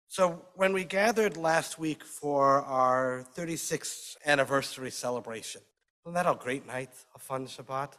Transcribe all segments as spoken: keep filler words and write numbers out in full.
So when we gathered last week for our thirty-sixth anniversary celebration, wasn't that a great night, a fun Shabbat?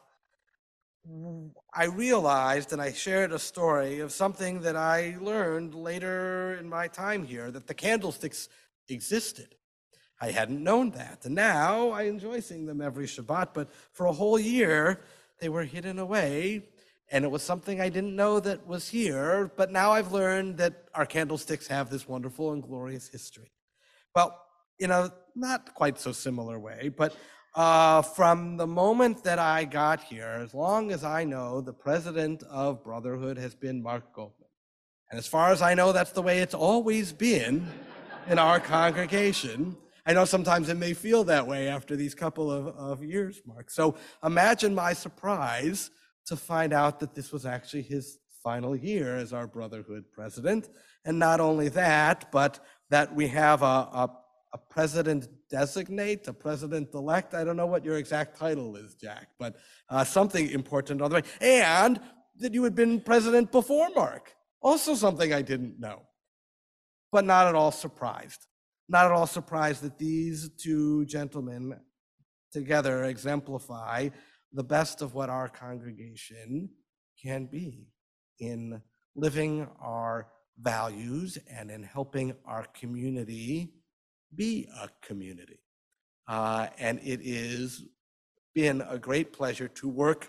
I realized and I shared a story of something that I learned later in my time here, that the candlesticks existed. I hadn't known that. And now I enjoy seeing them every Shabbat, but for a whole year, they were hidden away. And it was something I didn't know that was here, but now I've learned that our candlesticks have this wonderful and glorious history. Well, in a not quite so similar way, but uh, from the moment that I got here, as long as I know, the president of Brotherhood has been Mark Goldman. And as far as I know, that's the way it's always been in our congregation. I know sometimes it may feel that way after these couple of, of years, Mark. So imagine my surprise to find out that this was actually his final year as our Brotherhood president. And not only that, but that we have a, a, a president designate, a president elect. I don't know what your exact title is, Jack, but uh, something important on the way. And that you had been president before Mark. Also something I didn't know, but not at all surprised. Not at all surprised that these two gentlemen together exemplify the best of what our congregation can be in living our values and in helping our community be a community. Uh, and it has been a great pleasure to work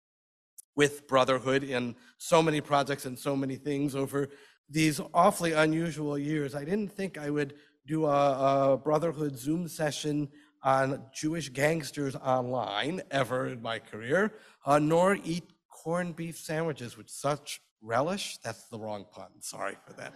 with Brotherhood in so many projects and so many things over these awfully unusual years. I didn't think I would do a, a Brotherhood Zoom session on Jewish gangsters online ever in my career, uh, nor eat corned beef sandwiches with such relish. That's the wrong pun, sorry for that.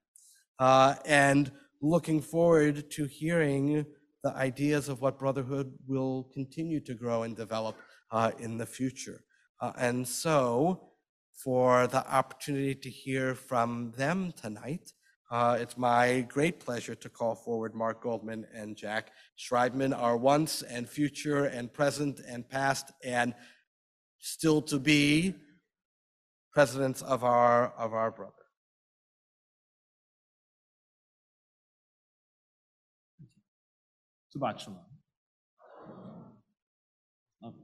Uh, and looking forward to hearing the ideas of what Brotherhood will continue to grow and develop uh, in the future. Uh, and so for the opportunity to hear from them tonight, uh, it's my great pleasure to call forward Mark Goldman and Jack Schreibman, our once and future and present and past and still to be presidents of our, of our brother. Shabbat Shalom. Lovely.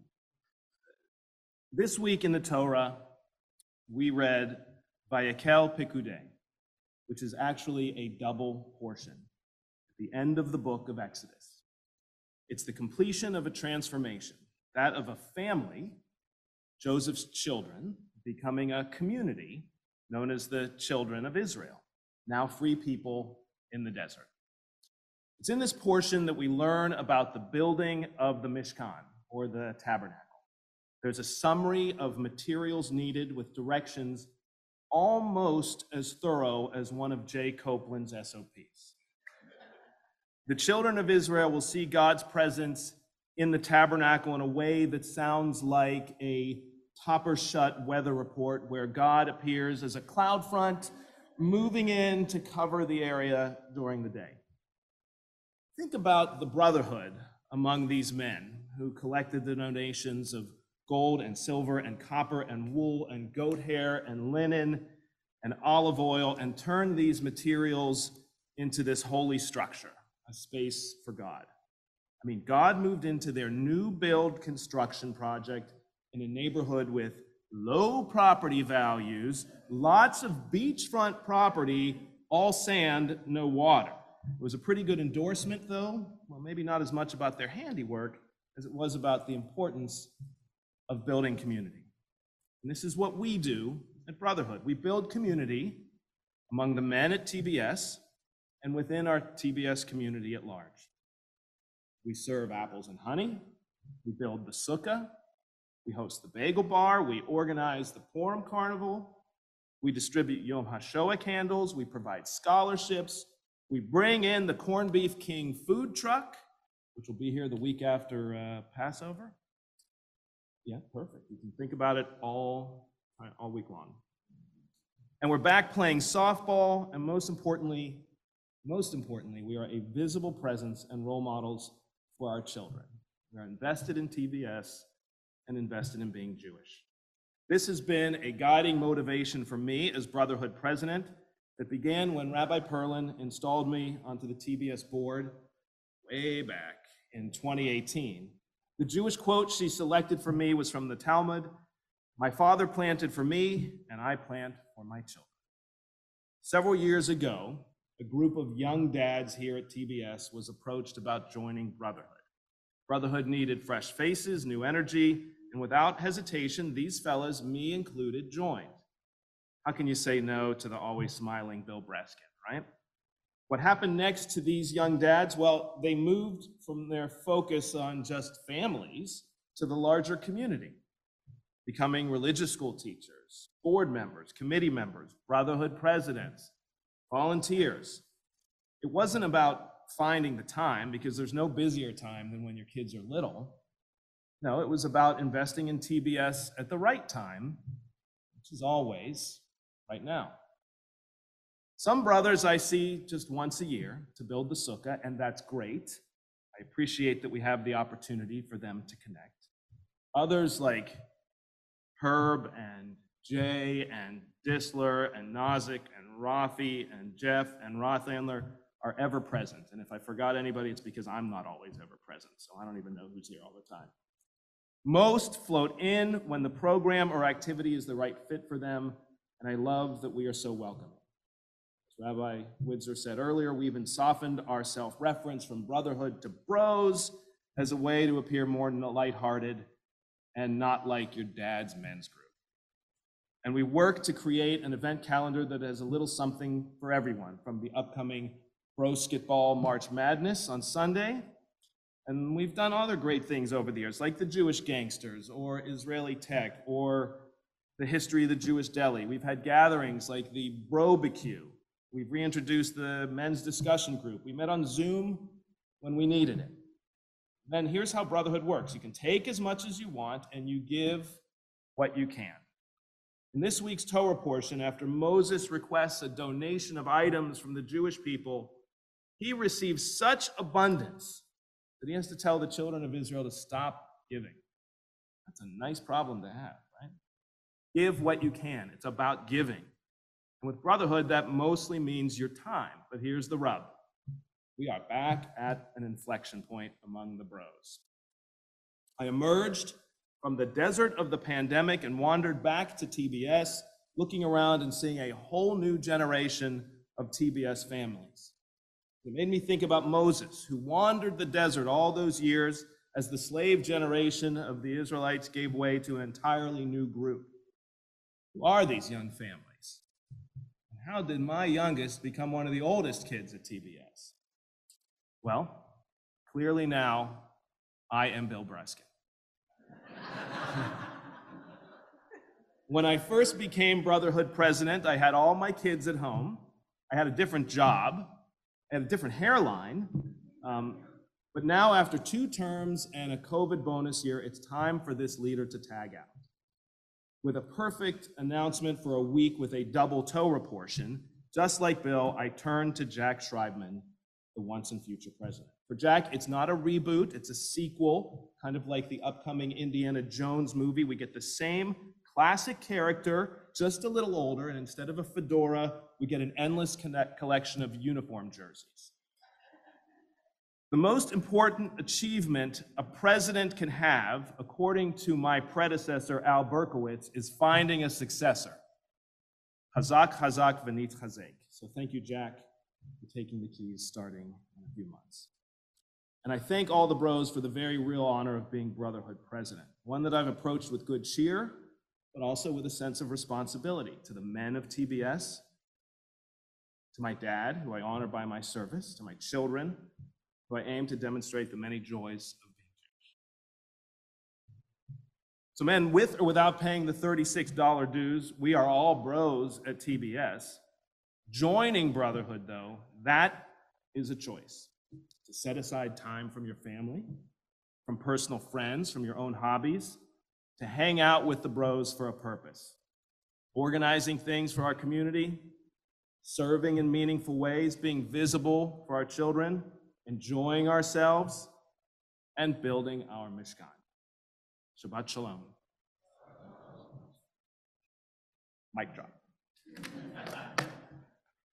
This week in the Torah, we read Vayekel Pekudei, which is actually a double portion at the end of the book of Exodus. It's the completion of a transformation, that of a family, Joseph's children, becoming a community known as the children of Israel, now free people in the desert. It's in this portion that we learn about the building of the Mishkan, or the tabernacle. There's a summary of materials needed with directions almost as thorough as one of Jay Copeland's S O Ps. The children of Israel will see God's presence in the tabernacle in a way that sounds like a topper-shut weather report where God appears as a cloud front moving in to cover the area during the day. Think about the brotherhood among these men who collected the donations of gold and silver and copper and wool and goat hair and linen and olive oil and turned these materials into this holy structure, a space for God. I mean, God moved into their new build construction project in a neighborhood with low property values, lots of beachfront property, all sand, no water. It was a pretty good endorsement, though. Well, maybe not as much about their handiwork as it was about the importance of building community. And this is what we do at Brotherhood. We build community among the men at T B S and within our T B S community at large. We serve apples and honey. We build the sukkah. We host the bagel bar. We organize the Purim Carnival. We distribute Yom HaShoah candles. We provide scholarships. We bring in the Corned Beef King food truck, which will be here the week after uh, Passover. Yeah, perfect. You can think about it all, all week long. And we're back playing softball, and most importantly, most importantly, we are a visible presence and role models for our children. We are invested in T B S and invested in being Jewish. This has been a guiding motivation for me as Brotherhood president It began when Rabbi Perlin installed me onto the T B S board way back in twenty eighteen. The Jewish quote she selected for me was from the Talmud: "My father planted for me, and I plant for my children." Several years ago, a group of young dads here at T B S was approached about joining Brotherhood. Brotherhood needed fresh faces, new energy, and without hesitation, these fellas, me included, joined. How can you say no to the always smiling Bill Breskin, right? What happened next to these young dads? Well, they moved from their focus on just families to the larger community, becoming religious school teachers, board members, committee members, Brotherhood presidents, volunteers. It wasn't about finding the time, because there's no busier time than when your kids are little. No, it was about investing in T B S at the right time, which is always right now. Some brothers I see just once a year to build the sukkah, and that's great. I appreciate that we have the opportunity for them to connect. Others like Herb and Jay and Disler and Nozick and Rafi and Jeff and Rothandler are ever present. And if I forgot anybody, it's because I'm not always ever present, so I don't even know who's here all the time. Most float in when the program or activity is the right fit for them, and I love that we are so welcoming. As Rabbi Widzer said earlier, we even softened our self-reference from brotherhood to bros as a way to appear more lighthearted and not like your dad's men's group. And we work to create an event calendar that has a little something for everyone, from the upcoming Brosketball March Madness on Sunday. And we've done other great things over the years, like the Jewish Gangsters, or Israeli Tech, or the history of the Jewish Deli. We've had gatherings like the Brobecue. We've reintroduced the men's discussion group. We met on Zoom when we needed it. Then here's how Brotherhood works. You can take as much as you want, and you give what you can. In this week's Torah portion, after Moses requests a donation of items from the Jewish people, he receives such abundance that he has to tell the children of Israel to stop giving. That's a nice problem to have, right? Give what you can. It's about giving. And with Brotherhood, that mostly means your time. But here's the rub. We are back at an inflection point among the bros. I emerged from the desert of the pandemic and wandered back to T B S, looking around and seeing a whole new generation of T B S families. It made me think about Moses, who wandered the desert all those years as the slave generation of the Israelites gave way to an entirely new group. Who are these young families? And how did my youngest become one of the oldest kids at T B S? Well, clearly now, I am Bill Breskin. When I first became Brotherhood president, I had all my kids at home. I had a different job. I had a different hairline. Um, but now, after two terms and a COVID bonus year, it's time for this leader to tag out. With a perfect announcement for a week with a double Torah portion, just like Bill, I turned to Jack Schreibman, the once and future president. For Jack, it's not a reboot, it's a sequel, kind of like the upcoming Indiana Jones movie. We get the same classic character, just a little older, and instead of a fedora, we get an endless connect collection of uniform jerseys. The most important achievement a president can have, according to my predecessor, Al Berkowitz, is finding a successor. Hazak, hazak, v'nit chazek. So thank you, Jack, for taking the keys starting in a few months. And I thank all the bros for the very real honor of being Brotherhood president, one that I've approached with good cheer, but also with a sense of responsibility to the men of T B S, to my dad, who I honor by my service, to my children, who I aim to demonstrate the many joys of being Jewish. So men, with or without paying the thirty-six dollar dues, we are all bros at T B S. Joining Brotherhood, though, that is a choice. To set aside time from your family, from personal friends, from your own hobbies, to hang out with the bros for a purpose. Organizing things for our community, serving in meaningful ways, being visible for our children, enjoying ourselves, and building our Mishkan. Shabbat Shalom. Mic drop.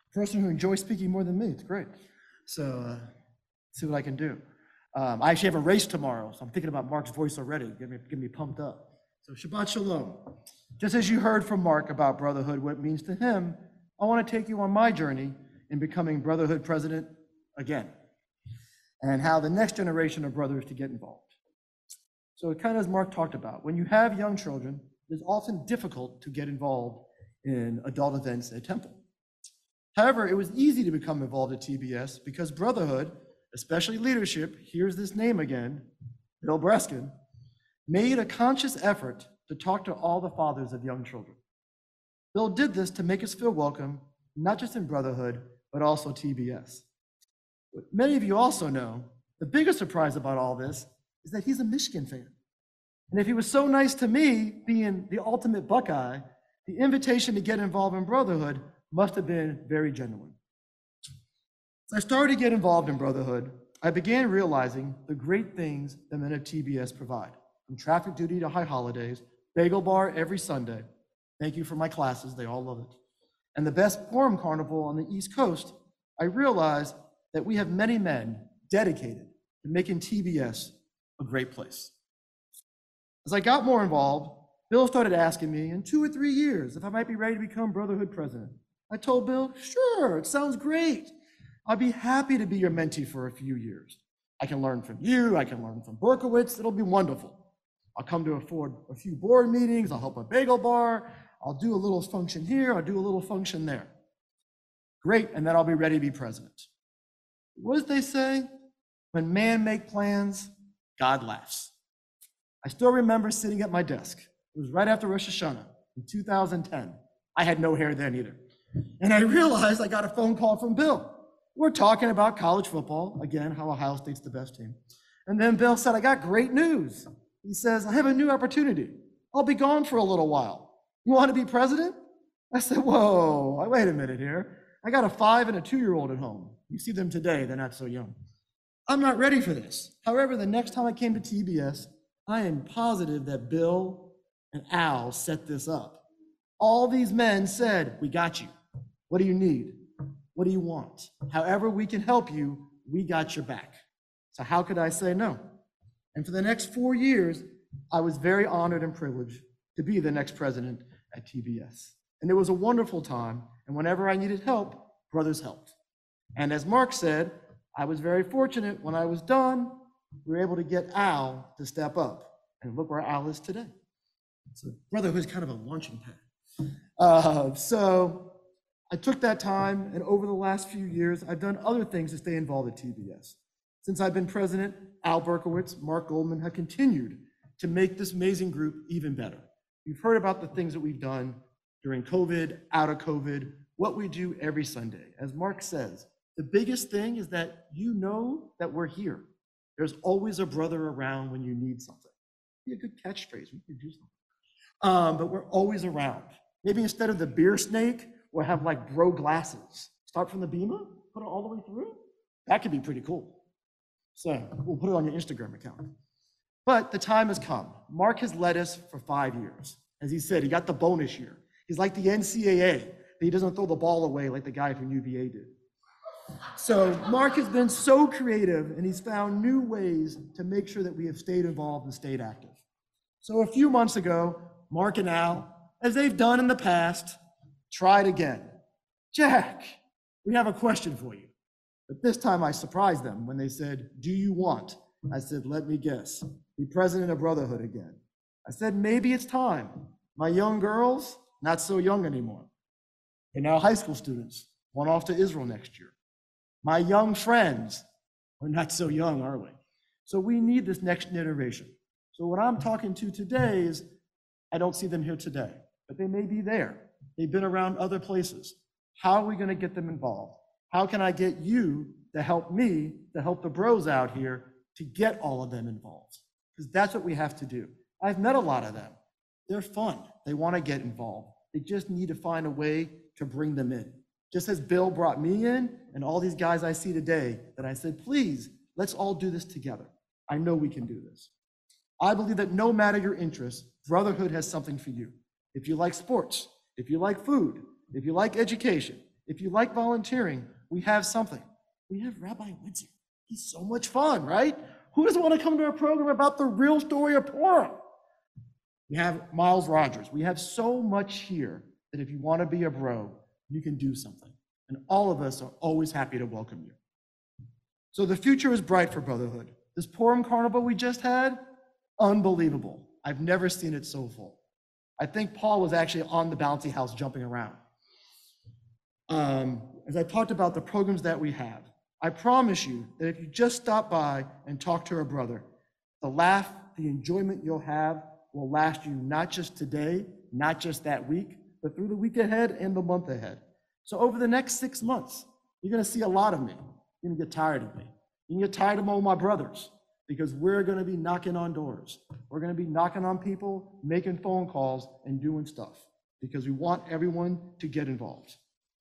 person who enjoys speaking more than me. It's great. So uh, see what I can do. Um, I actually have a race tomorrow, so I'm thinking about Mark's voice already. Get me, get me pumped up. So Shabbat Shalom. Just as you heard from Mark about brotherhood, what it means to him, I want to take you on my journey in becoming Brotherhood president again, and how the next generation of brothers to get involved. So kind of as Mark talked about, when you have young children, it's often difficult to get involved in adult events at Temple. However, it was easy to become involved at T B S because Brotherhood, especially leadership, here's this name again, Bill Breskin, made a conscious effort to talk to all the fathers of young children. Bill did this to make us feel welcome, not just in Brotherhood, but also T B S. What many of you also know, the biggest surprise about all this is that he's a Michigan fan. And if he was so nice to me, being the ultimate Buckeye, the invitation to get involved in Brotherhood must have been very genuine. As I started to get involved in Brotherhood, I began realizing the great things the men of T B S provide, from traffic duty to high holidays, bagel bar every Sunday. Thank you for my classes, they all love it. And the best Purim carnival on the East Coast. I realized that we have many men dedicated to making T B S a great place. As I got more involved, Bill started asking me in two or three years if I might be ready to become Brotherhood president. I told Bill, sure, it sounds great. I'd be happy to be your mentee for a few years. I can learn from you, I can learn from Berkowitz, it'll be wonderful. I'll come to afford a few board meetings, I'll help a bagel bar, I'll do a little function here, I'll do a little function there. Great, and then I'll be ready to be president. What did they say? When man make plans, God laughs. I still remember sitting at my desk. It was right after Rosh Hashanah in two thousand ten. I had no hair then either. And I realized I got a phone call from Bill. We're talking about college football, again, how Ohio State's the best team. And then Bill said, I got great news. He says, I have a new opportunity. I'll be gone for a little while. You want to be president? I said, whoa, wait a minute here. I got a five and a two-year-old at home. You see them today, they're not so young. I'm not ready for this. However, the next time I came to T B S, I am positive that Bill and Al set this up. All these men said, we got you. What do you need? What do you want? However we can help you, we got your back. So how could I say no? And for the next four years, I was very honored and privileged to be the next president at T B S. And it was a wonderful time. And whenever I needed help, brothers helped. And as Mark said, I was very fortunate when I was done, we were able to get Al to step up. And look where Al is today. So brotherhood is kind of a launching pad. Uh, so I took that time, and over the last few years, I've done other things to stay involved at T B S. Since I've been president, Al Berkowitz, Mark Goldman have continued to make this amazing group even better. You've heard about the things that we've done during COVID, out of COVID, what we do every Sunday. As Mark says, the biggest thing is that you know that we're here. There's always a brother around when you need something. Be a good catchphrase, we could do something. Um, but we're always around. Maybe instead of the beer snake, we'll have like bro glasses. Start from the Bima, put it all the way through. That could be pretty cool. So we'll put it on your Instagram account. But the time has come. Mark has led us for five years. As he said, he got the bonus year. He's like the N C double A. He doesn't throw the ball away like the guy from U V A did. So Mark has been so creative, and he's found new ways to make sure that we have stayed involved and stayed active. So a few months ago, Mark and Al, as they've done in the past, tried again. Jack, we have a question for you. But this time I surprised them when they said, do you want? I said, let me guess, be president of Brotherhood again. I said, maybe it's time. My young girls, not so young anymore. They're now high school students, one off to Israel next year. My young friends, we're not so young, are we? So we need this next generation. So what I'm talking to today is, I don't see them here today, but they may be there. They've been around other places. How are we going to get them involved? How can I get you to help me, to help the bros out here, to get all of them involved? Because that's what we have to do. I've met a lot of them. They're fun. They want to get involved. They just need to find a way to bring them in. Just as Bill brought me in and all these guys I see today, that I said, please, let's all do this together. I know we can do this. I believe that no matter your interests, Brotherhood has something for you. If you like sports, if you like food, if you like education, If you like volunteering, we have something. We have Rabbi Windsor. He's so much fun, right? Who doesn't want to come to a program about the real story of Purim? We have Miles Rogers. We have so much here that if you want to be a bro, you can do something. And all of us are always happy to welcome you. So the future is bright for Brotherhood. This Purim Carnival we just had, unbelievable. I've never seen it so full. I think Paul was actually on the bouncy house jumping around. Um, as I talked about the programs that we have, I promise you that if you just stop by and talk to a brother, the laugh, the enjoyment you'll have will last you not just today, not just that week, but through the week ahead and the month ahead. So over the next six months, you're gonna see a lot of me. You're gonna get tired of me. You're gonna get tired of all my brothers because we're gonna be knocking on doors. We're gonna be knocking on people, making phone calls, and doing stuff because we want everyone to get involved.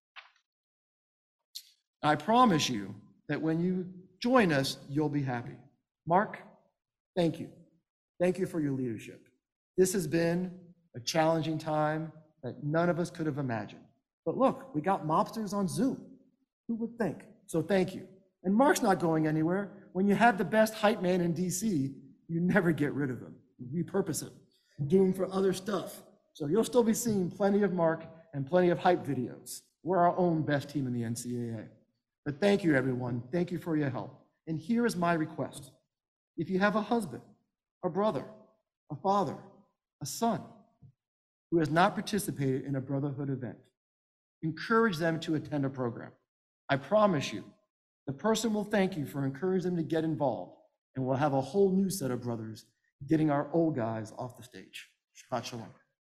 I promise you that when you join us, you'll be happy. Mark, thank you. Thank you for your leadership. This has been a challenging time that none of us could have imagined. But look, we got mobsters on Zoom. Who would think? So thank you. And Mark's not going anywhere. When you have the best hype man in D C, you never get rid of him. You repurpose him, do him for other stuff. So you'll still be seeing plenty of Mark and plenty of hype videos. We're our own best team in the N C A A. But thank you, everyone. Thank you for your help. And here is my request. If you have a husband, a brother, a father, a son who has not participated in a Brotherhood event, encourage them to attend a program. I promise you, the person will thank you for encouraging them to get involved, and we'll have a whole new set of brothers getting our old guys off the stage. Shabbat shalom.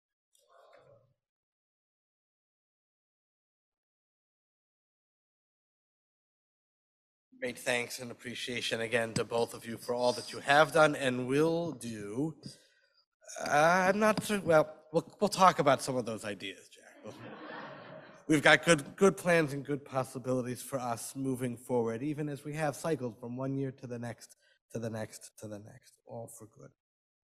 Great thanks and appreciation again to both of you for all that you have done and will do. Uh, I'm not sure, well, well, we'll talk about some of those ideas, Jack. We'll- We've got good, good plans and good possibilities for us moving forward, even as we have cycled from one year to the next, to the next, to the next, all for good.